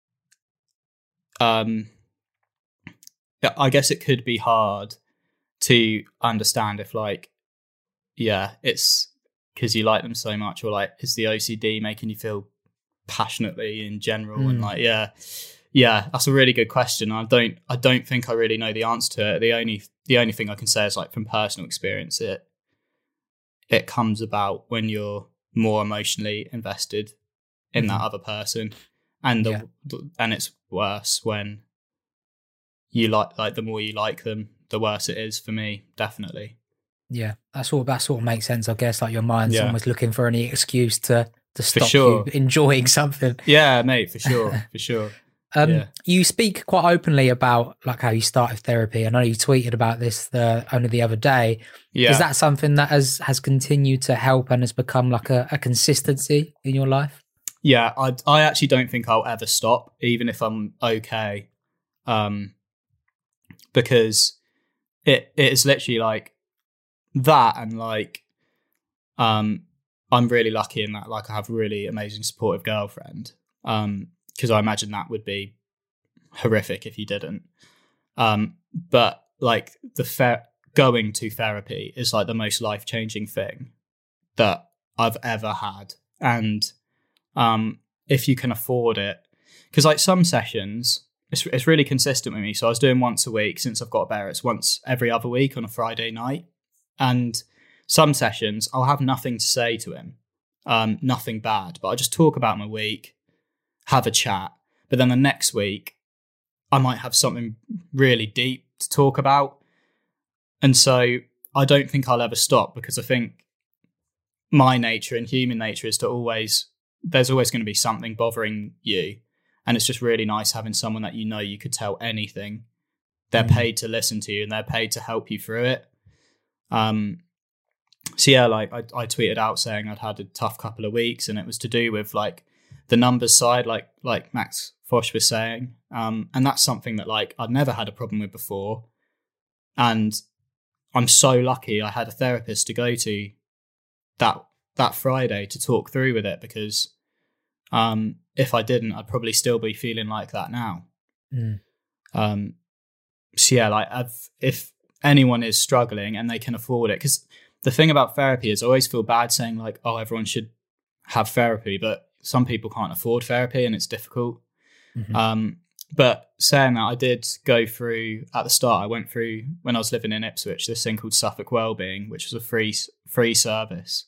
E: I guess it could be hard to understand if like, yeah, it's because you like them so much, or like, is the OCD making you feel passionately in general? And like, yeah, that's a really good question. I don't think I really know the answer to it. The only thing I can say is like, from personal experience, it comes about when you're more emotionally invested in that other person, and and it's worse when you like the more you like them, the worse it is for me, definitely.
D: Yeah, that sort of makes sense, I guess. Like, your mind's almost looking for any excuse to stop you enjoying something.
E: Yeah, mate, for sure, for sure.
D: You speak quite openly about like how you started therapy. I know you tweeted about this only the other day. Yeah. Is that something that has continued to help and has become like a consistency in your life?
E: Yeah, I actually don't think I'll ever stop, even if I'm okay, because it is literally like that, and like I'm really lucky in that like I have a really amazing supportive girlfriend, because I imagine that would be horrific if you didn't. But like going to therapy is like the most life-changing thing that I've ever had, and if you can afford it, because like some sessions, it's really consistent with me. So I was doing once a week since I've got better. It's once every other week on a Friday night, and some sessions I'll have nothing to say to him, nothing bad, but I just talk about my week, have a chat. But then the next week I might have something really deep to talk about, and so I don't think I'll ever stop, because I think my nature and human nature is to there's always going to be something bothering you, and it's just really nice having someone that you could tell anything. They're paid to listen to you, and they're paid to help you through it. So yeah, like I tweeted out saying I'd had a tough couple of weeks, and it was to do with like the numbers side, like Max Fosh was saying, and that's something that like I'd never had a problem with before, and I'm so lucky I had a therapist to go to that Friday to talk through with it, because if I didn't, I'd probably still be feeling like that now. So yeah, like if anyone is struggling and they can afford it, because the thing about therapy is I always feel bad saying like, oh, everyone should have therapy, but some people can't afford therapy and it's difficult. But saying that, I did go through at the start. I went through when I was living in Ipswich, this thing called Suffolk Wellbeing, which was a free service.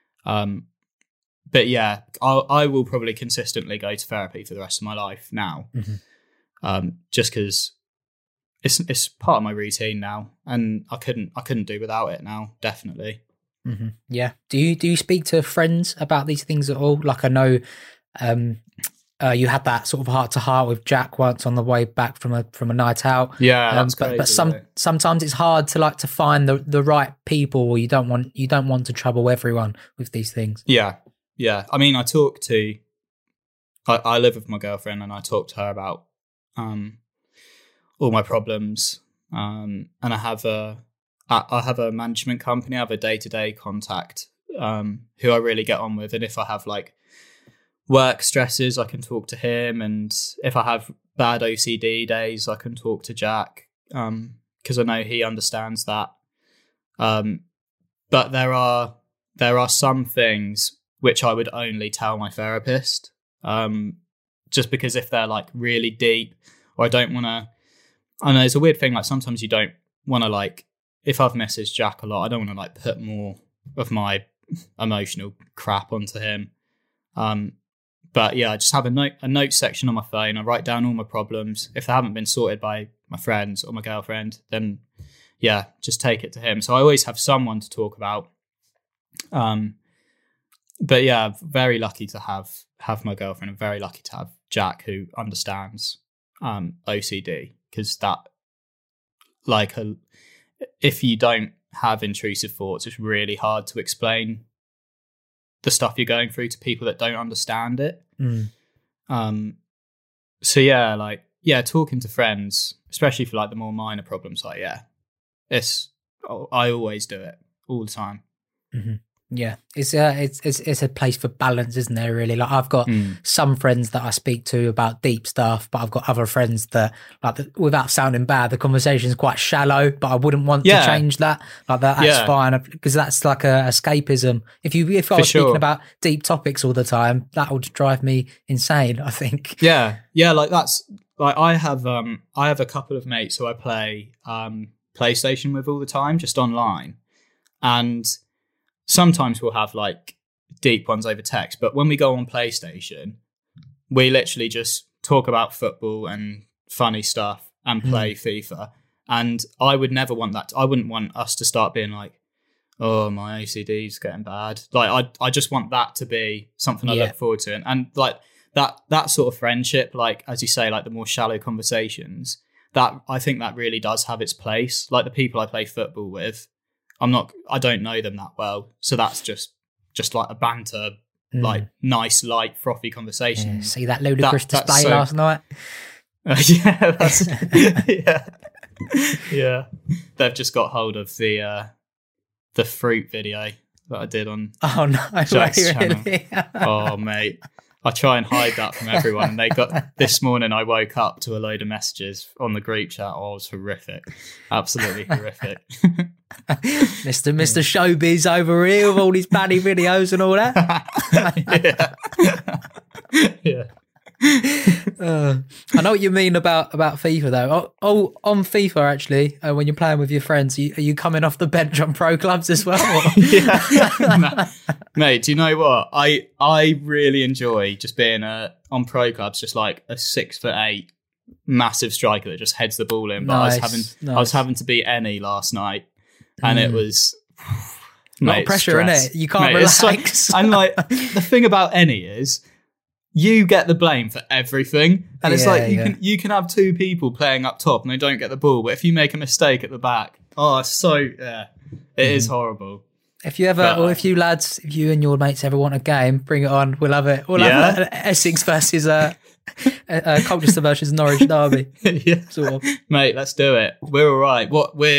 E: But yeah, I will probably consistently go to therapy for the rest of my life now, just because it's part of my routine now, and I couldn't do without it now, definitely.
D: Yeah. Do you speak to friends about these things at all? Like, I know you had that sort of heart to heart with Jack once on the way back from a night out.
E: Yeah, that's crazy,
D: but sometimes it's hard to find the right people, or you don't want to trouble everyone with these things.
E: Yeah. I mean, I live with my girlfriend, and I talk to her about all my problems. And I have a management company. I have a day-to-day contact who I really get on with, and if I have like work stresses, I can talk to him, and if I have bad OCD days, I can talk to Jack, because I know he understands that. But there are some things which I would only tell my therapist, just because if they're like really deep, or I don't want to. I know it's a weird thing. Like sometimes you don't want to like. If I've messaged Jack a lot, I don't want to like put more of my emotional crap onto him. But But yeah, I just have a note section on my phone. I write down all my problems. If they haven't been sorted by my friends or my girlfriend, then yeah, just take it to him. So I always have someone to talk about. But yeah, very lucky to have my girlfriend, and very lucky to have Jack, who understands OCD, because that, like, if you don't have intrusive thoughts, it's really hard to explain the stuff you're going through to people that don't understand it. So yeah, talking to friends, especially for like the more minor problems, like I always do it all the time.
D: Mm-hmm. Yeah, it's a place for balance, isn't there? Really, like I've got some friends that I speak to about deep stuff, but I've got other friends that, like, without sounding bad, the conversation is quite shallow. But I wouldn't want to change that. Like that's fine, because that's like a escapism. If I was speaking about deep topics all the time, that would drive me insane, I think.
E: Yeah, like that's like I have a couple of mates who I play PlayStation with all the time, just online, and sometimes we'll have like deep ones over text, but when we go on PlayStation, we literally just talk about football and funny stuff and play FIFA. And I would never want that. I wouldn't want us to start being like, oh, my OCD is getting bad. Like, I just want that to be something I look forward to. And like that sort of friendship, like, as you say, like the more shallow conversations, that I think that really does have its place. Like the people I play football with, I don't know them that well. So that's just like a banter, like nice, light, frothy conversation.
D: Yeah, see that ludicrous display last night?
E: Yeah. They've just got hold of the fruit video that I did on Jack's channel.
D: Really?
E: Oh, mate. I try and hide that from everyone. And this morning I woke up to a load of messages on the group chat. Oh, it was horrific. Absolutely horrific.
D: Mr. Showbiz over here with all these baddie videos and all that.
E: Yeah.
D: I know what you mean about FIFA though. Oh, on FIFA actually, when you're playing with your friends, are you coming off the bench on pro clubs as well?
E: Mate, do you know what? I really enjoy just being on pro clubs, just like a 6'8" massive striker that just heads the ball in. But I was having to beat Any last night, and it was
D: a lot of pressure in it. You can't relax.
E: And like the thing about Any is, you get the blame for everything, and it's you can have two people playing up top and they don't get the ball, but if you make a mistake at the back, it is horrible.
D: If you if you and your mates ever want a game, bring it on. We'll have it. We'll have an Essex versus Colchester versus Norwich derby.
E: Yeah, sort of. Mate, let's do it. We're all right.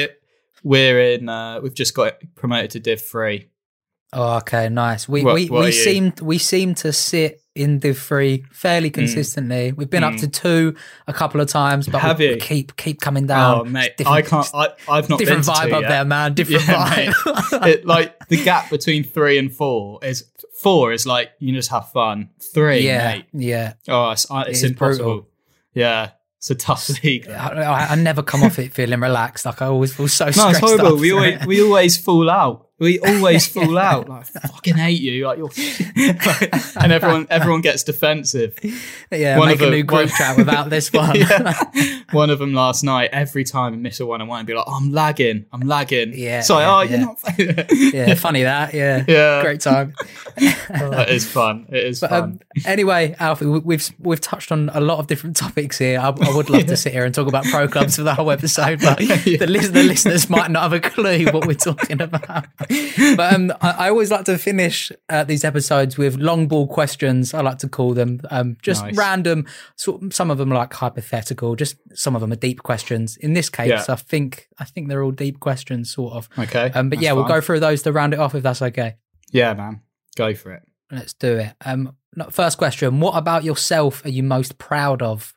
E: We're in. We've just got promoted to Div 3.
D: Oh, okay, nice. We seem to sit in Div 3 fairly consistently. We've been up to 2 a couple of times, but we keep coming down.
E: Oh, mate, I can't. I've not
D: different
E: been to
D: vibe
E: 2
D: up
E: yet.
D: there, man. Different vibe.
E: Mate. Like the gap between 3 and 4 is like you just have fun. 3, mate.
D: Yeah.
E: Oh, it's impossible. Brutal. Yeah. It's a tough league.
D: I never come off it feeling relaxed. Like I always feel so stressed.
E: No, it's horrible.
D: Up.
E: We always fall out. We always fall out. Like, I fucking hate you. Like you're, and everyone gets defensive.
D: Yeah, make a new group chat without this one.
E: One of them last night. Every time I miss a 1-on-1, and be like, oh, I'm lagging.
D: Yeah.
E: So you're not.
D: Yeah, funny that. Yeah. Great time.
E: It is fun. It is fun.
D: Anyway, Alfie, we've touched on a lot of different topics here. I would love to sit here and talk about pro clubs for the whole episode, but the listeners might not have a clue what we're talking about. But I always like to finish these episodes with long ball questions. I like to call them just nice. Random. Some of them are like hypothetical. Just some of them are deep questions. In this case, I think they're all deep questions, sort of.
E: Okay.
D: But yeah, we'll go through those to round it off if that's okay.
E: Yeah, man. Go for it.
D: Let's do it. First question: what about yourself are you most proud of?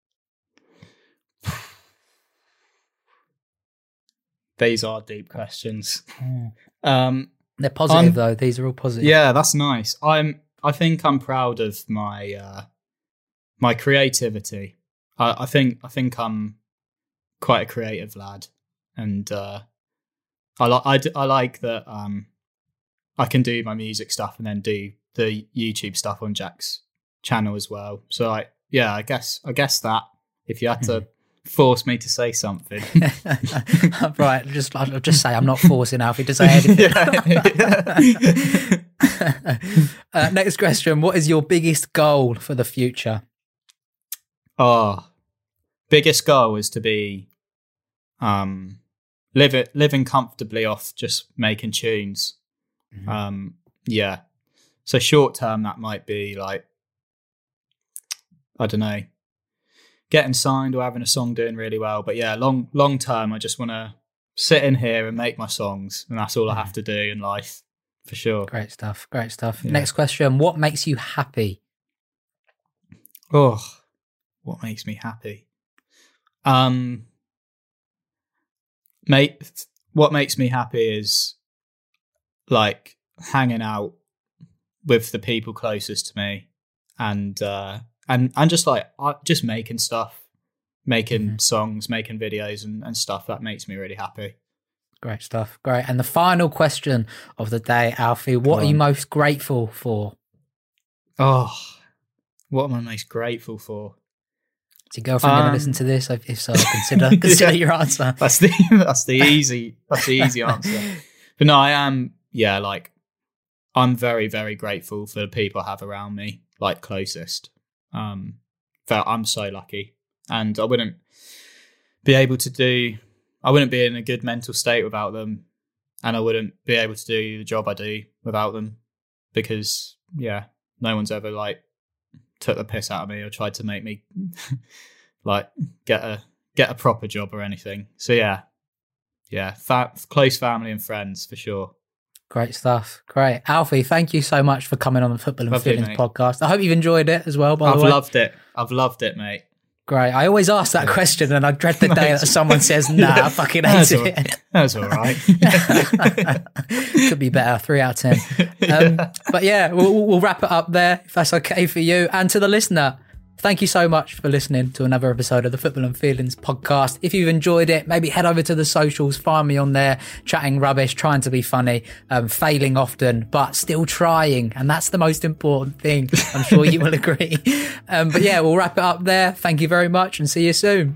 E: These are deep questions.
D: They're positive though. These are all positive.
E: Yeah, that's nice. I think I'm proud of my my creativity. I think I'm quite a creative lad, and I like that I can do my music stuff and then do the YouTube stuff on Jack's channel as well. So I guess that if you had to force me to say something.
D: Right, I'll just say I'm not forcing Alfie to say anything. Next question. What is your biggest goal for the future?
E: Biggest goal is to be living comfortably off just making tunes. So short term, that might be like, I don't know, getting signed or having a song doing really well. But yeah, long term, I just want to sit in here and make my songs, and that's all I have to do in life, for sure.
D: Great stuff. Yeah. Next question. What makes you happy?
E: What makes me happy? What makes me happy is like hanging out with the people closest to me, and just like just making stuff, making songs, making videos and stuff. That makes me really happy.
D: Great stuff. Great. And the final question of the day, Alfie, what are you most grateful for?
E: What am I most grateful for?
D: Is your girlfriend going to listen to this? If so, consider your answer.
E: That's the easy answer. But no, I am. Yeah, like I'm very, very grateful for the people I have around me, like closest. I'm so lucky, and I wouldn't be in a good mental state without them, and I wouldn't be able to do the job I do without them, because no one's ever like took the piss out of me or tried to make me like get a proper job or anything. So close family and friends for sure.
D: Great stuff. Great. Alfie, thank you so much for coming on the Football and Feelings podcast. I hope you've enjoyed it as well, by the way.
E: I've loved it, mate.
D: Great. I always ask that question and I dread the day that someone says, I fucking hate it.
E: That's all right.
D: Could be better, 3 out of 10. But yeah, we'll wrap it up there if that's okay for you. And to the listener, thank you so much for listening to another episode of the Football and Feelings podcast. If you've enjoyed it, maybe head over to the socials, find me on there, chatting rubbish, trying to be funny, failing often, but still trying. And that's the most important thing. I'm sure you will agree. But yeah, we'll wrap it up there. Thank you very much and see you soon.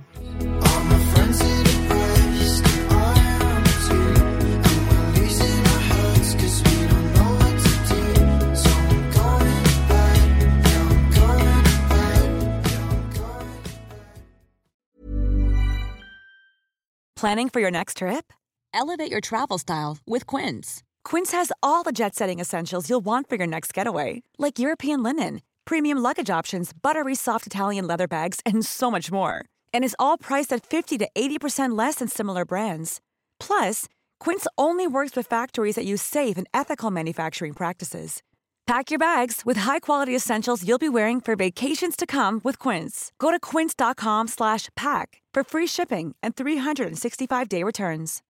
F: Planning for your next trip? Elevate your travel style with Quince. Quince has all the jet-setting essentials you'll want for your next getaway, like European linen, premium luggage options, buttery soft Italian leather bags, and so much more. And is all priced at 50 to 80% less than similar brands. Plus, Quince only works with factories that use safe and ethical manufacturing practices. Pack your bags with high-quality essentials you'll be wearing for vacations to come with Quince. Go to quince.com/pack for free shipping and 365-day returns.